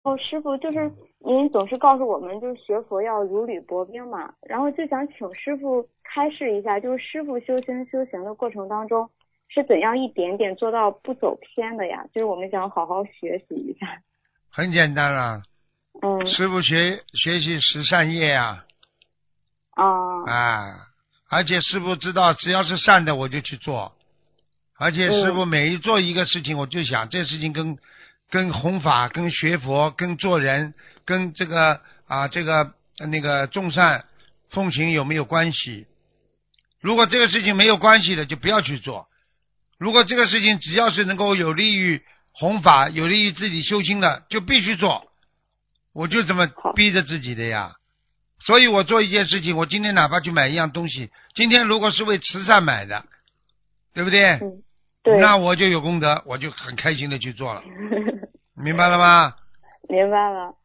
哦，师傅，就是您总是告诉我们，就是学佛要如履薄冰嘛，然后就想请师傅开示一下，就是师傅修行的过程当中是怎样一点点做到不走偏的呀？就是我们想好好学习一下。 很简单了， 嗯。 师傅学习十善业啊。 啊。 啊，而且师傅知道，只要是善的我就去做，而且师傅嗯。 每一做一个事情，我就想这事情跟弘法、跟学佛、跟做人、跟这个那个众善奉行有没有关系？如果这个事情没有关系的，就不要去做；如果这个事情只要是能够有利于弘法、有利于自己修心的，就必须做。我就这么好。 逼着自己的呀。所以我做一件事情，我今天哪怕去买一样东西，今天如果是为慈善买的，对不对？ 嗯。对。 那我就有功德，我就很开心的去做了，明白了吗？ 明白了。